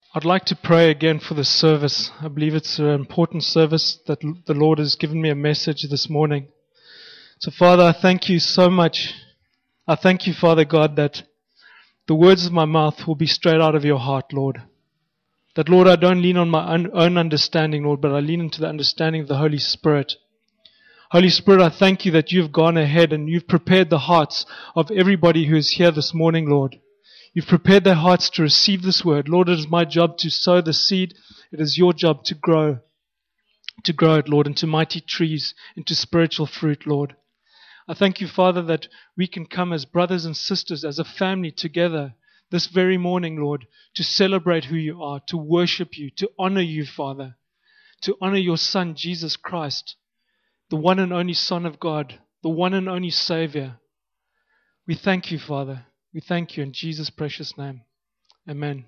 I'd like to pray again for this service. I believe it's an important service that the Lord has given me a message this morning. So, Father, I thank you so much. I thank you, Father God, that the words of my mouth will be straight out of your heart, Lord. That, Lord, I don't lean on my own understanding, Lord, but I lean into the understanding of the Holy Spirit. Holy Spirit, I thank you that you've gone ahead and you've prepared the hearts of everybody who is here this morning, Lord. You've prepared their hearts to receive this word. Lord, it is my job to sow the seed. It is your job to grow it, Lord, into mighty trees, into spiritual fruit, Lord. I thank you, Father, that we can come as brothers and sisters, as a family together this very morning, Lord, to celebrate who you are, to worship you, to honor you, Father, to honor your Son, Jesus Christ, the one and only Son of God, the one and only Savior. We thank you, Father. We thank you in Jesus' precious name. Amen.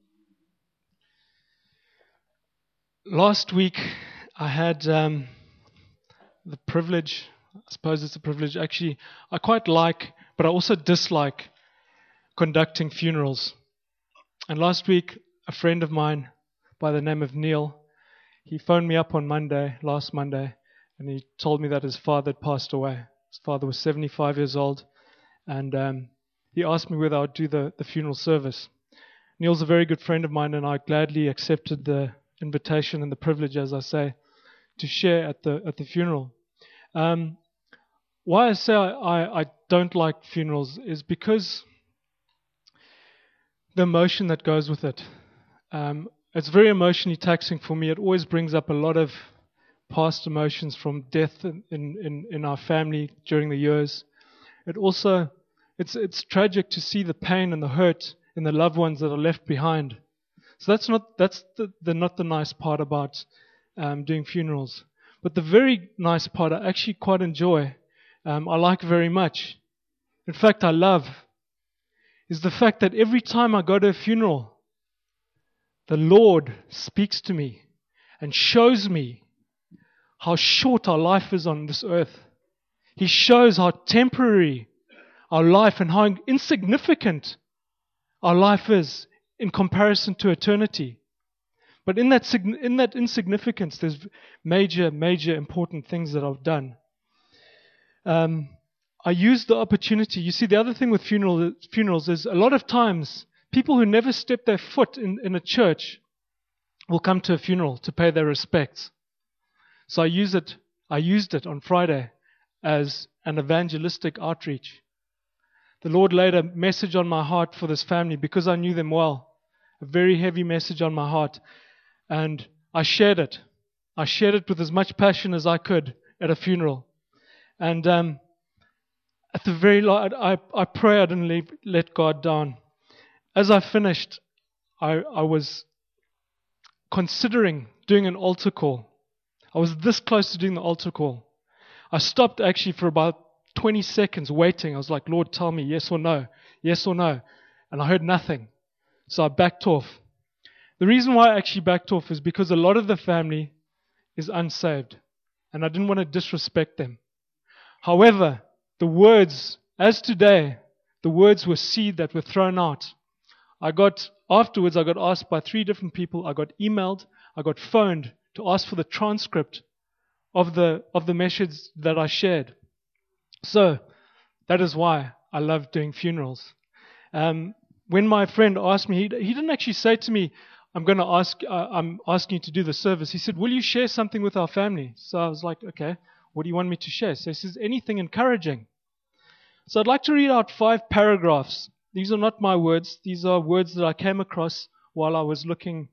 Last week, I had the privilege, I suppose it's a privilege, actually, I quite like, but I also dislike conducting funerals. And last week, a friend of mine by the name of Neil, he phoned me up on last Monday, and he told me that his father had passed away. His father was 75 years old, and he asked me whether I would do the funeral service. Neil's a very good friend of mine, and I gladly accepted the invitation and the privilege, as I say, to share at the funeral. Why I say I don't like funerals is because the emotion that goes with it. It's very emotionally taxing for me. It always brings up a lot of past emotions from death in our family during the years. It's tragic to see the pain and the hurt in the loved ones that are left behind. So that's not the nice part about doing funerals. But the very nice part I actually quite enjoy, I like very much. In fact, I love, is the fact that every time I go to a funeral, the Lord speaks to me and shows me how short our life is on this earth. He shows how temporary our life and how insignificant our life is in comparison to eternity. But in that insignificance, there's major important things that I've done. I use the opportunity. You see, the other thing with funerals is a lot of times people who never step their foot in a church will come to a funeral to pay their respects. So I used it on Friday as an evangelistic outreach. The Lord laid a message on my heart for this family because I knew them well. A very heavy message on my heart. And I shared it. I shared it with as much passion as I could at a funeral. And at the very last, I pray I didn't let God down. As I finished, I was considering doing an altar call. I was this close to doing the altar call. I stopped actually for about 20 seconds waiting. I was like, Lord, tell me yes or no, yes or no. And I heard nothing. So I backed off. The reason why I actually backed off is because a lot of the family is unsaved. And I didn't want to disrespect them. However, the words, as today, the words were seed that were thrown out. Afterwards, I got asked by 3 different people. I got emailed, I got phoned to ask for the transcript of the message that I shared. So, that is why I love doing funerals. When my friend asked me, he didn't actually say to me, I'm asking you to do the service. He said, will you share something with our family? So I was like, okay, what do you want me to share? So he says, anything encouraging. So I'd like to read out 5 paragraphs. These are not my words. These are words that I came across while I was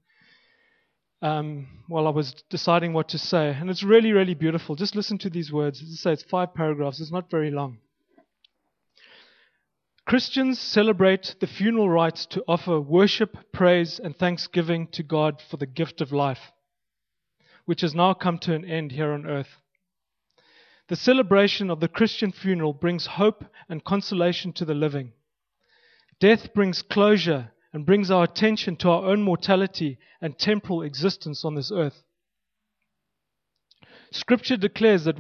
deciding what to say. And it's really, really beautiful. Just listen to these words. As I say, it's 5 paragraphs. It's not very long. Christians celebrate the funeral rites to offer worship, praise, and thanksgiving to God for the gift of life, which has now come to an end here on earth. The celebration of the Christian funeral brings hope and consolation to the living. Death brings closure and brings our attention to our own mortality and temporal existence on this earth. Scripture declares that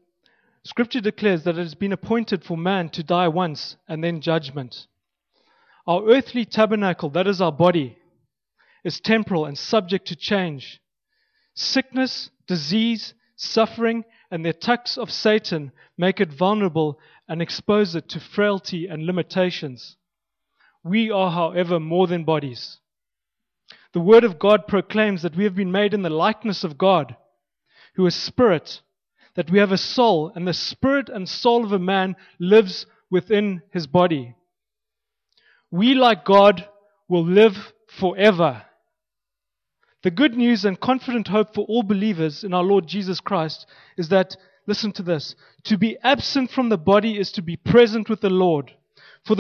it has been appointed for man to die once and then judgment. Our earthly tabernacle, that is our body, is temporal and subject to change. Sickness, disease, suffering, and the attacks of Satan make it vulnerable and expose it to frailty and limitations. We are, however, more than bodies. The Word of God proclaims that we have been made in the likeness of God, who is Spirit, that we have a soul, and the spirit and soul of a man lives within his body. We, like God, will live forever. The good news and confident hope for all believers in our Lord Jesus Christ is that, listen to this, to be absent from the body is to be present with the Lord. For